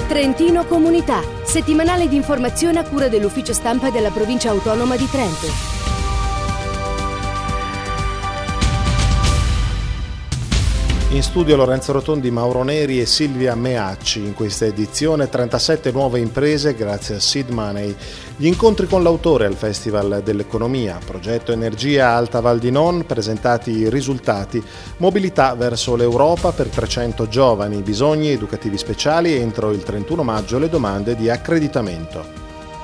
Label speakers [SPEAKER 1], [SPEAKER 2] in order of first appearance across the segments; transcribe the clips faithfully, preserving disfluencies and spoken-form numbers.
[SPEAKER 1] Trentino Comunità, settimanale di informazione a cura dell'Ufficio Stampa della Provincia Autonoma di Trento.
[SPEAKER 2] In studio Lorenzo Rotondi, Mauro Neri e Silvia Meacci. In questa edizione trentasette nuove imprese grazie a Seed Money. Gli incontri con l'autore al Festival dell'Economia, progetto Energia Alta Val di Non, presentati i risultati, mobilità verso l'Europa per trecento giovani, bisogni educativi speciali entro il trentuno maggio le domande di accreditamento.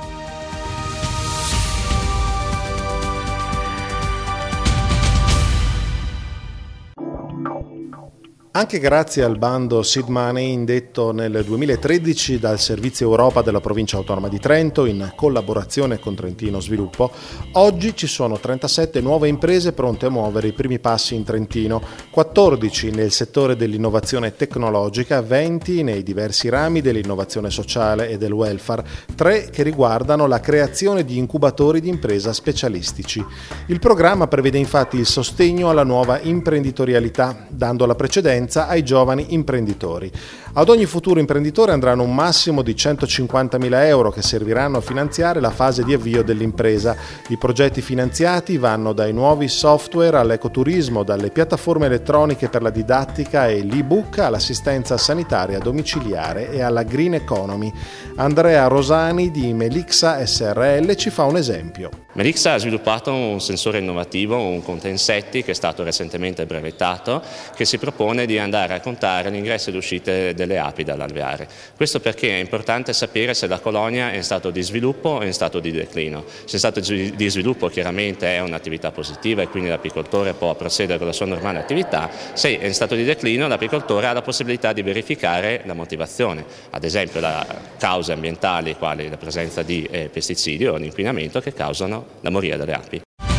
[SPEAKER 2] Anche grazie al bando Seed Money indetto nel duemilatredici dal Servizio Europa della Provincia Autonoma di Trento in collaborazione con Trentino Sviluppo, oggi ci sono trentasette nuove imprese pronte a muovere i primi passi in Trentino, quattordici nel settore dell'innovazione tecnologica, venti nei diversi rami dell'innovazione sociale e del welfare, tre che riguardano la creazione di incubatori di impresa specialistici. Il programma prevede infatti il sostegno alla nuova imprenditorialità, dando la precedenza ai giovani imprenditori. Ad ogni futuro imprenditore andranno un massimo di centocinquantamila euro che serviranno a finanziare la fase di avvio dell'impresa. I progetti finanziati vanno dai nuovi software all'ecoturismo, dalle piattaforme elettroniche per la didattica e l'e-book all'assistenza sanitaria domiciliare e alla green economy. Andrea Rosani di Melixa S R L ci fa un esempio.
[SPEAKER 3] Melixa ha sviluppato un sensore innovativo, un containsetti che è stato recentemente brevettato, che si propone di andare a contare l'ingresso e l'uscita delle api dall'alveare. Questo perché è importante sapere se la colonia è in stato di sviluppo o in stato di declino. Se è in stato di sviluppo chiaramente è un'attività positiva e quindi l'apicoltore può procedere con la sua normale attività. Se è in stato di declino l'apicoltore ha la possibilità di verificare la motivazione, ad esempio le cause ambientali quali la presenza di eh, pesticidi o l'inquinamento che causano la moria delle api.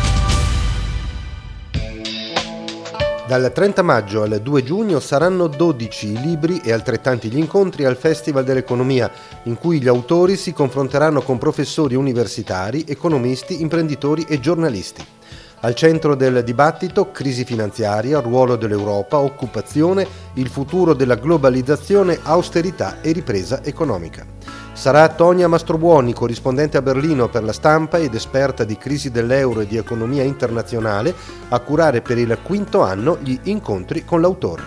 [SPEAKER 4] Dal trenta maggio al due giugno saranno dodici i libri e altrettanti gli incontri al Festival dell'Economia, in cui gli autori si confronteranno con professori universitari, economisti, imprenditori e giornalisti. Al centro del dibattito crisi finanziaria, ruolo dell'Europa, occupazione, il futuro della globalizzazione, austerità e ripresa economica. Sarà Tonia Mastrobuoni, corrispondente a Berlino per la Stampa ed esperta di crisi dell'euro e di economia internazionale, a curare per il quinto anno gli incontri con l'autore.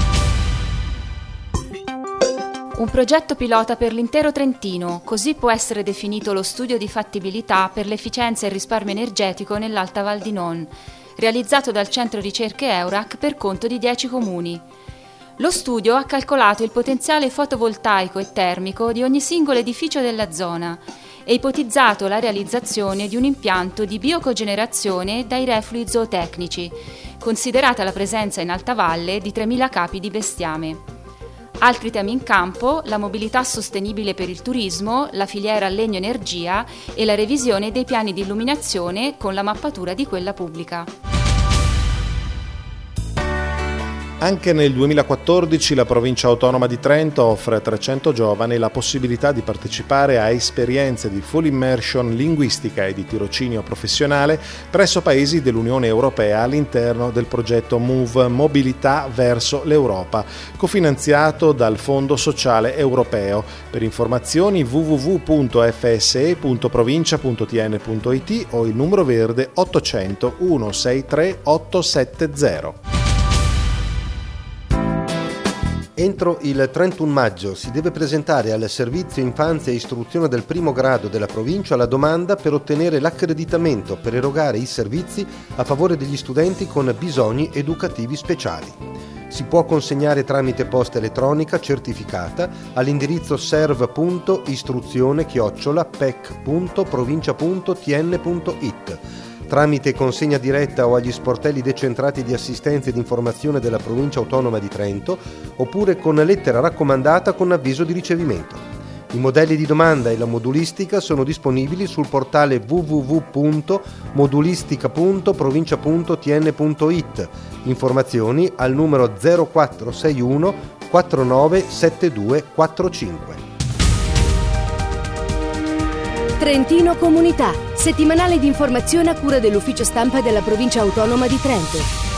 [SPEAKER 5] Un progetto pilota per l'intero Trentino, così può essere definito lo studio di fattibilità per l'efficienza e il risparmio energetico nell'Alta Val di Non, realizzato dal Centro Ricerche Eurac per conto di dieci comuni. Lo studio ha calcolato il potenziale fotovoltaico e termico di ogni singolo edificio della zona e ipotizzato la realizzazione di un impianto di biocogenerazione dai reflui zootecnici, considerata la presenza in alta valle di tremila capi di bestiame. Altri temi in campo: la mobilità sostenibile per il turismo, la filiera legno-energia e la revisione dei piani di illuminazione con la mappatura di quella pubblica.
[SPEAKER 2] Anche nel duemilaquattordici la Provincia Autonoma di Trento offre a trecento giovani la possibilità di partecipare a esperienze di full immersion linguistica e di tirocinio professionale presso paesi dell'Unione Europea all'interno del progetto Move Mobilità verso l'Europa, cofinanziato dal Fondo Sociale Europeo. Per informazioni w w w punto f s e punto provincia punto t n punto i t o il numero verde ottocento centosessantatré ottocentosettanta.
[SPEAKER 4] Entro il trentuno maggio si deve presentare al Servizio Infanzia e Istruzione del primo grado della provincia la domanda per ottenere l'accreditamento per erogare i servizi a favore degli studenti con bisogni educativi speciali. Si può consegnare tramite posta elettronica certificata all'indirizzo serv punto istruzione chiocciola pec punto provincia punto t n punto i t, tramite consegna diretta o agli sportelli decentrati di assistenza ed informazione della Provincia Autonoma di Trento, oppure con lettera raccomandata con avviso di ricevimento. I modelli di domanda e la modulistica sono disponibili sul portale w w w punto modulistica punto provincia punto t n punto i t. Informazioni al numero zero quattro sei uno quattro nove sette due quattro cinque.
[SPEAKER 1] Trentino Comunità, settimanale di informazione a cura dell'Ufficio Stampa della Provincia Autonoma di Trento.